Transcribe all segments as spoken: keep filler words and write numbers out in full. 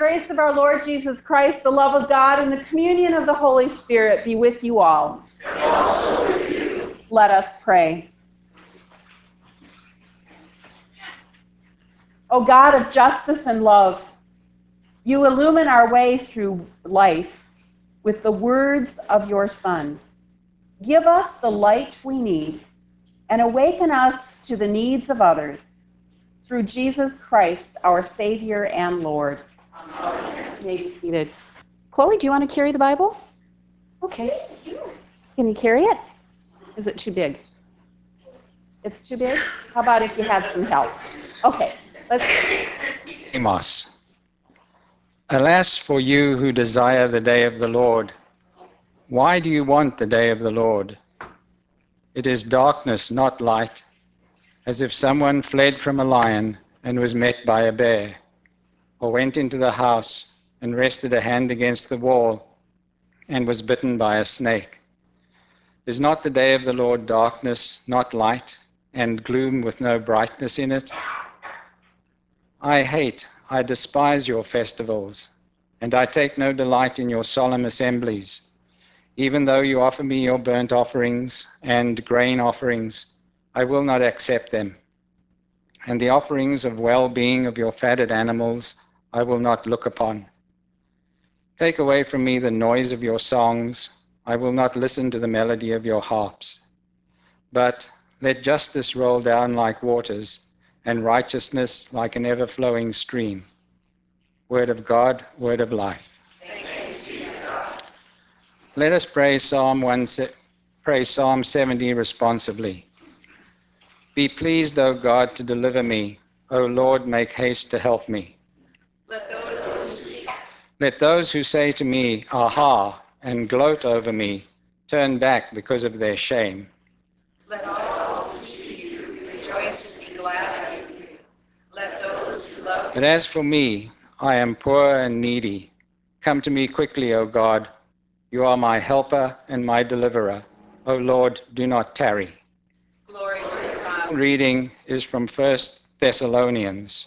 grace of our Lord Jesus Christ, the love of God, and the communion of the Holy Spirit be with you all. And also with you. Let us pray. O God of justice and love, you illumine our way through life with the words of your Son. Give us the light we need and awaken us to the needs of others through Jesus Christ, our Savior and Lord. Amen. You may be seated. Chloe, do you want to carry the Bible? Okay. Can you carry it? Is it too big? It's too big? How about if you have some help? Okay, let's... Amos. Alas for you who desire the day of the Lord. Why do you want the day of the Lord? It is darkness, not light, as if someone fled from a lion and was met by a bear, or went into the house and rested a hand against the wall and was bitten by a snake. Is not the day of the Lord darkness, not light, and gloom with no brightness in it? I hate, I despise your festivals, and I take no delight in your solemn assemblies. Even though you offer me your burnt offerings and grain offerings, I will not accept them. And the offerings of well-being of your fatted animals I will not look upon. Take away from me the noise of your songs. I will not listen to the melody of your harps. But let justice roll down like waters, and righteousness like an ever-flowing stream. Word of God, word of life. Thanks be to God. Let us pray Psalm one, pray Psalm seventy responsibly. Be pleased, O God, to deliver me. O Lord, make haste to help me. Let those who seek. Let those who say to me, Aha, and gloat over me, turn back because of their shame. Let all who see you rejoice and be glad in you. Let those who love But as for me, I am poor and needy. Come to me quickly, O God. You are my helper and my deliverer. O Lord, do not tarry. glory to God. Reading is from First Thessalonians.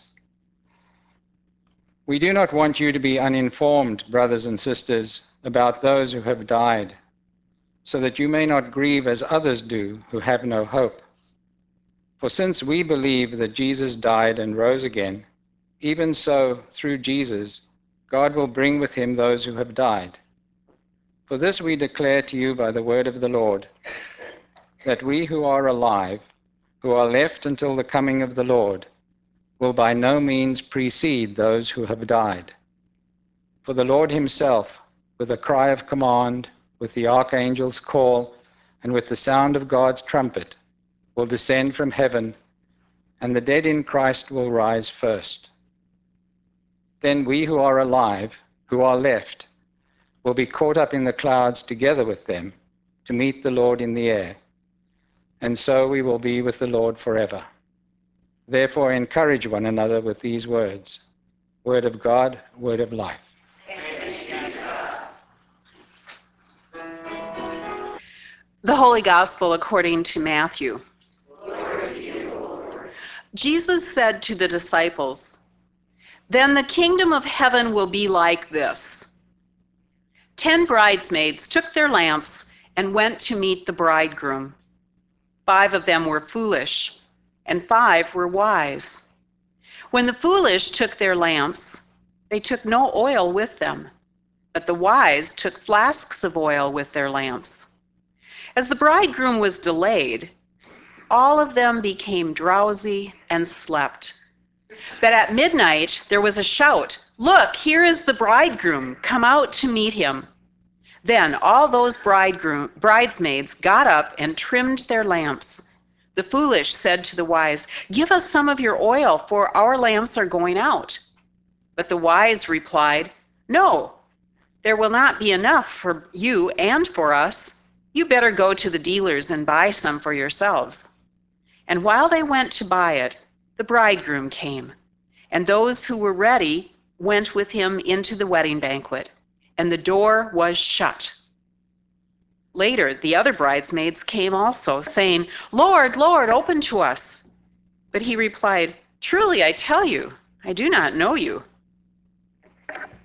We do not want you to be uninformed, brothers and sisters, about those who have died, so that you may not grieve as others do who have no hope. For since we believe that Jesus died and rose again, even so, through Jesus, God will bring with him those who have died. For this we declare to you by the word of the Lord, that we who are alive, who are left until the coming of the Lord, will by no means precede those who have died. For the Lord himself, with a cry of command, with the archangel's call, and with the sound of God's trumpet, will descend from heaven, and the dead in Christ will rise first. Then we who are alive, who are left, will be caught up in the clouds together with them to meet the Lord in the air, and so we will be with the Lord forever. Therefore encourage one another with these words. Word of God, word of life. The Holy Gospel according to Matthew. Jesus said to the disciples, "Then the kingdom of heaven will be like this. Ten bridesmaids took their lamps and went to meet the bridegroom. Five of them were foolish, and five were wise. When the foolish took their lamps, they took no oil with them, but the wise took flasks of oil with their lamps. As the bridegroom was delayed, all of them became drowsy and slept. But at midnight there was a shout, 'Look, here is the bridegroom, come out to meet him.' Then all those bridegroom, bridesmaids got up and trimmed their lamps. The foolish said to the wise, 'Give us some of your oil, for our lamps are going out.' But the wise replied, 'No, there will not be enough for you and for us. You better go to the dealers and buy some for yourselves.' And while they went to buy it, the bridegroom came, and those who were ready went with him into the wedding banquet, and the door was shut. Later, the other bridesmaids came also, saying, 'Lord, Lord, open to us.' But he replied, 'Truly, I tell you, I do not know you.'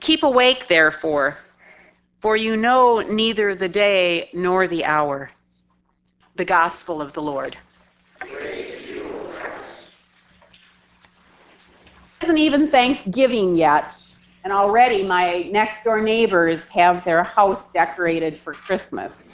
Keep awake, therefore, for you know neither the day nor the hour. The Gospel of the Lord. It isn't even Thanksgiving yet, and already my next door neighbors have their house decorated for Christmas.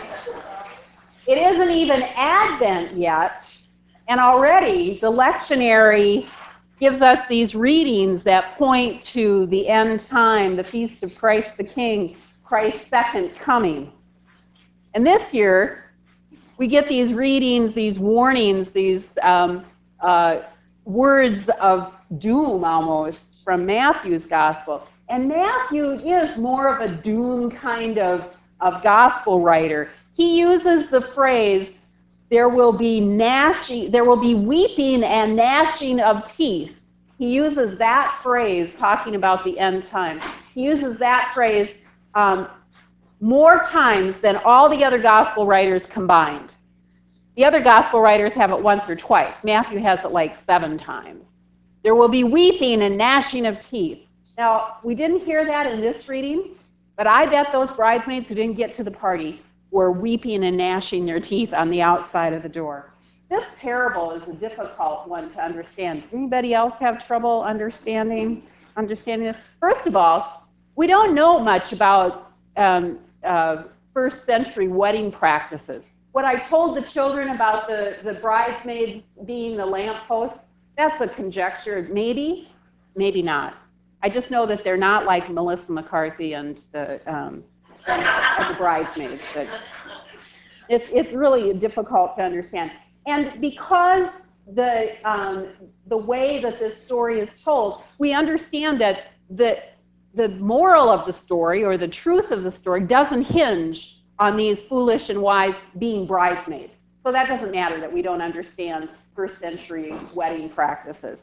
It isn't even Advent yet, and already the lectionary gives us these readings that point to the end time, the feast of Christ the King, Christ's second coming. And this year, we get these readings, these warnings, these um, uh, words of doom almost from Matthew's gospel. And Matthew is more of a doom kind of, of gospel writer. He uses the phrase, there will be gnashing, there will be weeping and gnashing of teeth. He uses that phrase talking about the end time. He uses that phrase um, more times than all the other gospel writers combined. The other gospel writers have it once or twice. Matthew has it like seven times. There will be weeping and gnashing of teeth. Now, we didn't hear that in this reading, but I bet those bridesmaids who didn't get to the party were weeping and gnashing their teeth on the outside of the door. This parable is a difficult one to understand. Anybody else have trouble understanding understanding this? First of all, we don't know much about um, uh, first century wedding practices. What I told the children about the, the bridesmaids being the lampposts, that's a conjecture. Maybe, maybe not. I just know that they're not like Melissa McCarthy and the, um, the bridesmaids. But it's, it's really difficult to understand. And because the, um, the way that this story is told, we understand that the, the moral of the story or the truth of the story doesn't hinge on these foolish and wise being bridesmaids. So that doesn't matter that we don't understand first century wedding practices.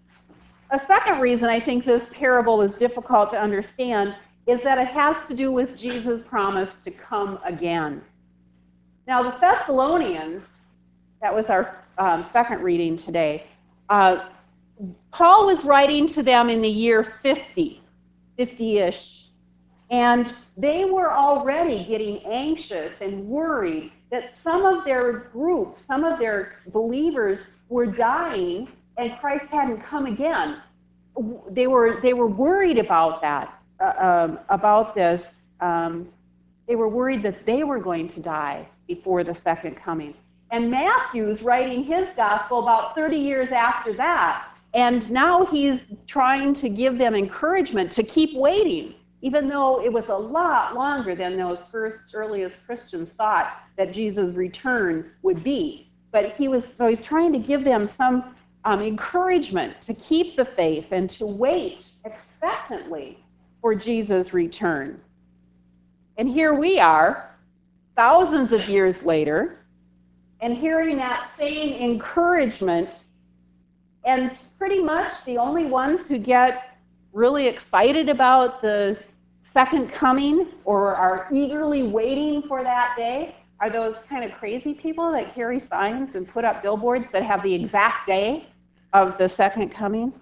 A second reason I think this parable is difficult to understand is that it has to do with Jesus' promise to come again. Now, the Thessalonians, that was our um, second reading today, uh, Paul was writing to them in the year fifty, fifty-ish, and they were already getting anxious and worried that some of their group, some of their believers were dying and Christ hadn't come again. They were, they were worried about that, uh, um, about this. Um, they were worried that they were going to die before the second coming. And Matthew's writing his gospel about thirty years after that. And now he's trying to give them encouragement to keep waiting, even though it was a lot longer than those first earliest Christians thought that Jesus' return would be. But he was, so he's trying to give them some um, encouragement to keep the faith and to wait expectantly for Jesus' return. And here we are, thousands of years later, and hearing that same encouragement, and pretty much the only ones who get really excited about the second coming or are eagerly waiting for that day are those kind of crazy people that carry signs and put up billboards that have the exact day of the second coming.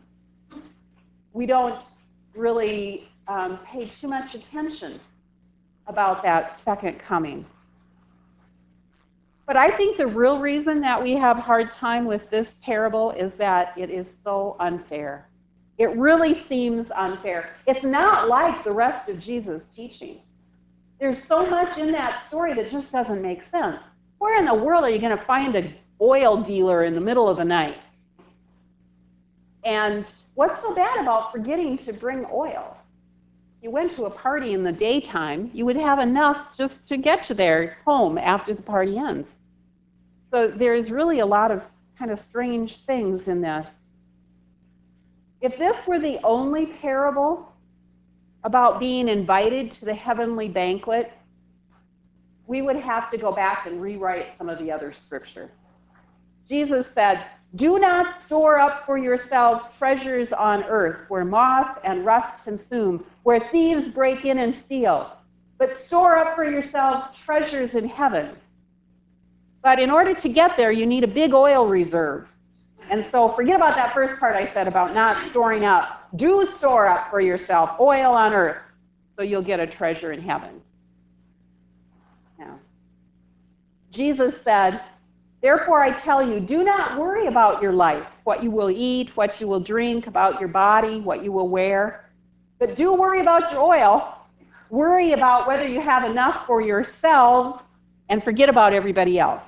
We don't really um, pay too much attention about that second coming. But I think the real reason that we have a hard time with this parable is that it is so unfair. It really seems unfair. It's not like the rest of Jesus' teaching. There's so much in that story that just doesn't make sense. Where in the world are you going to find an oil dealer in the middle of the night? And what's so bad about forgetting to bring oil? You went to a party in the daytime, you would have enough just to get to their home after the party ends. So there's really a lot of kind of strange things in this. If this were the only parable about being invited to the heavenly banquet, we would have to go back and rewrite some of the other scripture. Jesus said, "Do not store up for yourselves treasures on earth where moth and rust consume, where thieves break in and steal, but store up for yourselves treasures in heaven." But in order to get there, you need a big oil reserve. And so forget about that first part I said about not storing up Do store up for yourself oil on earth so you'll get a treasure in heaven. Now, Jesus said, therefore I tell you, do not worry about your life, what you will eat, what you will drink, about your body, what you will wear. But do worry about your oil. Worry about whether you have enough for yourselves and forget about everybody else.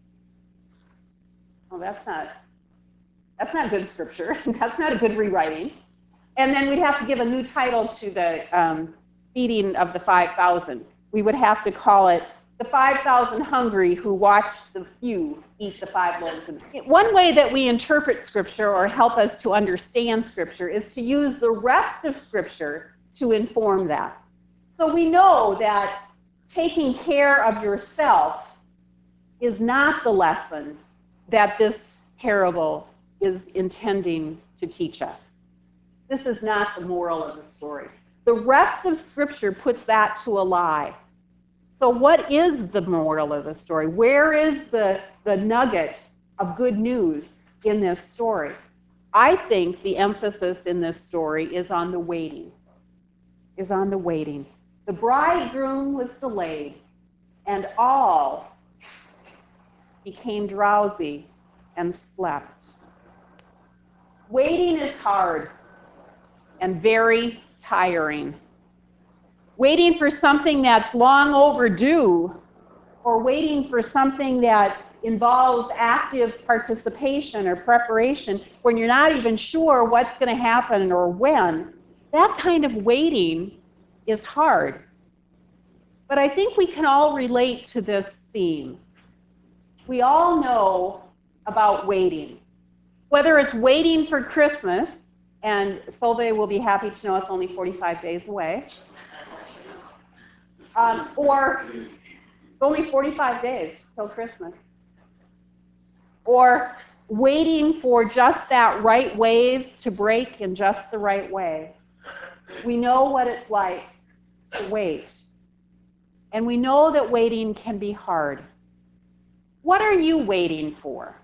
Well, that's not, that's not good scripture. That's not a good rewriting. And then we'd have to give a new title to the um, feeding of the five thousand. We would have to call it the five thousand hungry who watched the few eat the five loaves. One way that we interpret Scripture or help us to understand Scripture is to use the rest of Scripture to inform that. So we know that taking care of yourself is not the lesson that this parable is intending to teach us. This is not the moral of the story. The rest of Scripture puts that to a lie. So what is the moral of the story? Where is the, the nugget of good news in this story? I think the emphasis in this story is on the waiting, is on the waiting. The bridegroom was delayed, and all became drowsy and slept. Waiting is hard and very tiring. Waiting for something that's long overdue, or waiting for something that involves active participation or preparation when you're not even sure what's going to happen or when, that kind of waiting is hard. But I think we can all relate to this theme. We all know about waiting. Whether it's waiting for Christmas, and Solveig will be happy to know it's only forty-five days away, um, or only forty-five days till Christmas, or waiting for just that right wave to break in just the right way. We know what it's like to wait. And we know that waiting can be hard. What are you waiting for?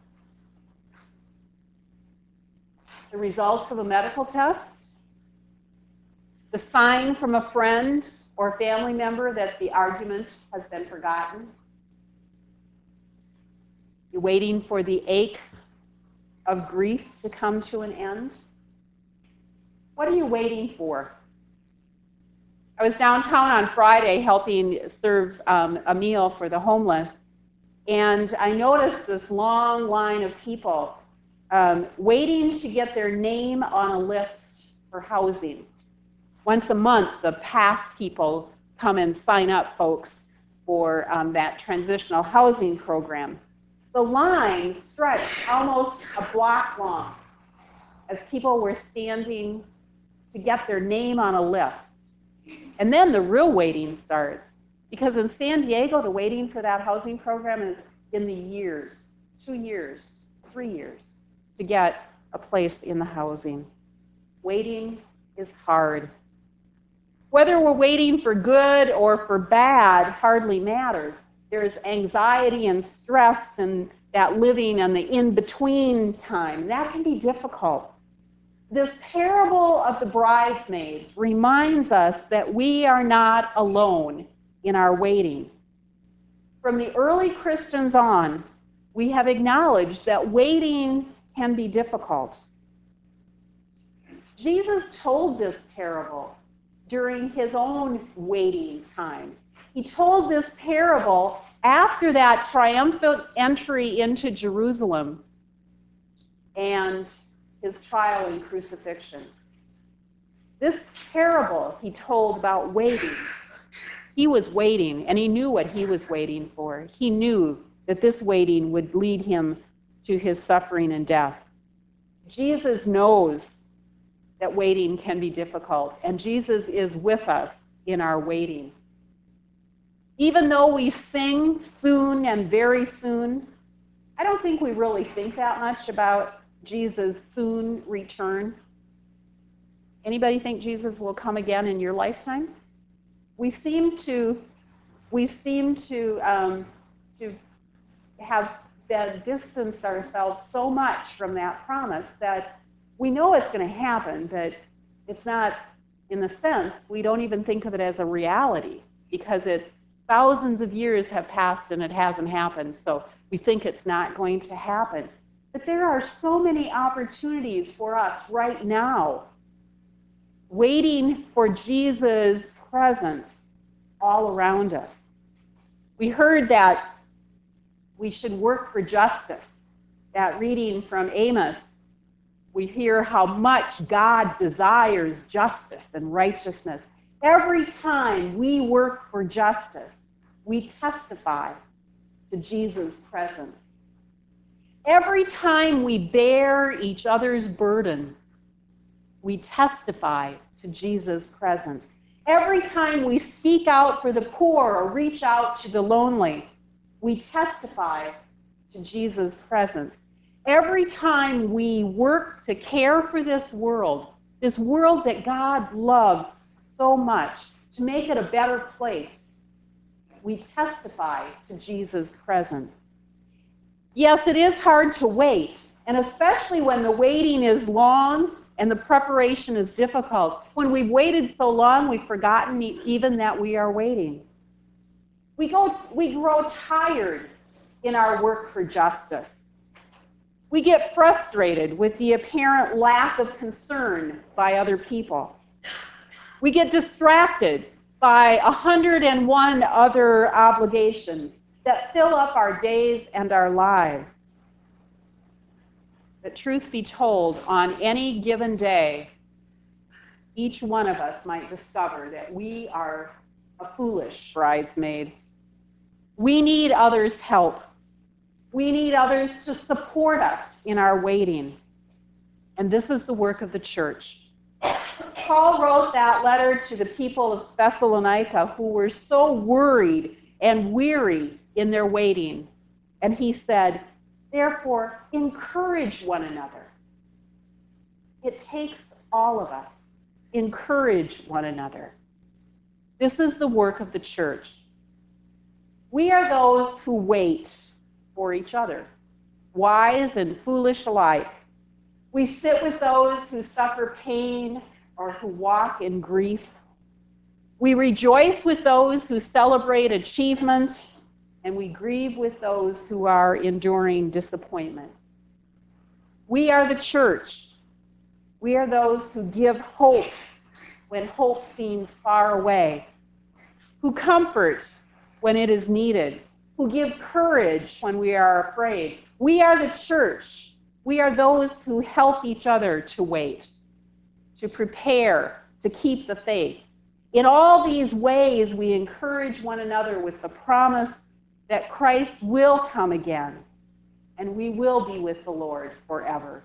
The results of a medical test? The sign from a friend or family member that the argument has been forgotten? You're waiting for the ache of grief to come to an end? What are you waiting for? I was downtown on Friday helping serve um, a meal for the homeless, and I noticed this long line of people um, waiting to get their name on a list for housing. Once a month, the P A T H people come and sign up folks for um, that transitional housing program. The line stretched almost a block long as people were standing to get their name on a list. And then the real waiting starts, because in San Diego, the waiting for that housing program is in the years, two years, three years, to get a place in the housing. Waiting is hard. Whether we're waiting for good or for bad hardly matters. There's anxiety and stress and that living and the in-between time. That can be difficult. This parable of the bridesmaids reminds us that we are not alone in our waiting. From the early Christians on, we have acknowledged that waiting can be difficult. Jesus told this parable during his own waiting time. He told this parable after that triumphant entry into Jerusalem and his trial and crucifixion. This parable he told about waiting. He was waiting, and he knew what he was waiting for. He knew that this waiting would lead him to his suffering and death. Jesus knows that waiting can be difficult, and Jesus is with us in our waiting. Even though we sing soon and very soon, I don't think we really think that much about Jesus' soon return. Anybody think Jesus will come again in your lifetime? We seem to, we seem to, um, to have that distanced ourselves so much from that promise that we know it's going to happen, but It's not, in the sense, we don't even think of it as a reality because it's thousands of years have passed and it hasn't happened, so we think it's not going to happen. But there are so many opportunities for us right now, waiting for Jesus' presence all around us. We heard that we should work for justice. That reading from Amos, we hear how much God desires justice and righteousness. Every time we work for justice, we testify to Jesus' presence. Every time we bear each other's burden, we testify to Jesus' presence. Every time we speak out for the poor or reach out to the lonely, we testify to Jesus' presence. Every time we work to care for this world, this world that God loves so much, to make it a better place, we testify to Jesus' presence. Yes, it is hard to wait, and especially when the waiting is long and the preparation is difficult. When we've waited so long, we've forgotten even that we are waiting. We go, we grow tired in our work for justice. We get frustrated with the apparent lack of concern by other people. We get distracted by a hundred and one other obligations that fill up our days and our lives. But truth be told, on any given day, each one of us might discover that we are a foolish bridesmaid. We need others' help. We need others to support us in our waiting. And this is the work of the church. Paul wrote that letter to the people of Thessalonica who were so worried and weary in their waiting. And he said, therefore, encourage one another. It takes all of us. Encourage one another. This is the work of the church. We are those who wait for each other, wise and foolish alike. We sit with those who suffer pain or who walk in grief. We rejoice with those who celebrate achievements, and we grieve with those who are enduring disappointment. We are the church. We are those who give hope when hope seems far away, who comfort when it is needed, who give courage when we are afraid. We are the church. We are those who help each other to wait, to prepare, to keep the faith. In all these ways, we encourage one another with the promise that Christ will come again, and we will be with the Lord forever.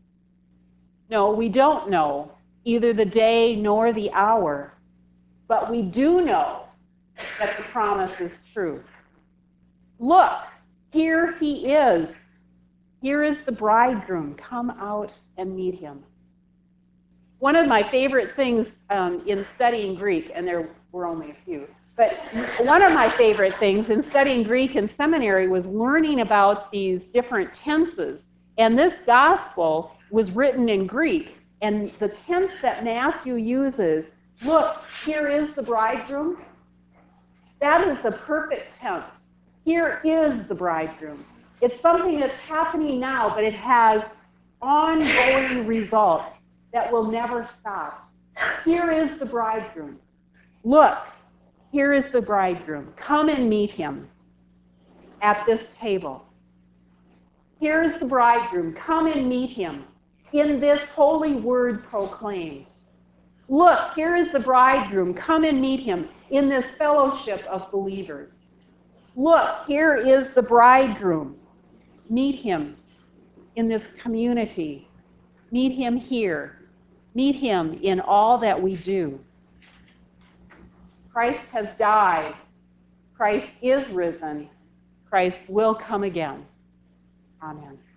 No, we don't know either the day nor the hour, but we do know that the promise is true. Look, here he is. Here is the bridegroom. Come out and meet him. One of my favorite things um, in studying Greek, and there were only a few, but one of my favorite things in studying Greek in seminary was learning about these different tenses. And this gospel was written in Greek. And the tense that Matthew uses, look, here is the bridegroom, that is the perfect tense. Here is the bridegroom. It's something that's happening now, but it has ongoing results that will never stop. Here is the bridegroom. Look, here is the bridegroom. Come and meet him at this table. Here is the bridegroom. Come and meet him in this holy word proclaimed. Look, here is the bridegroom. Come and meet him in this fellowship of believers. Look, here is the bridegroom. Meet him in this community. Meet him here. Meet him in all that we do. Christ has died. Christ is risen. Christ will come again. Amen.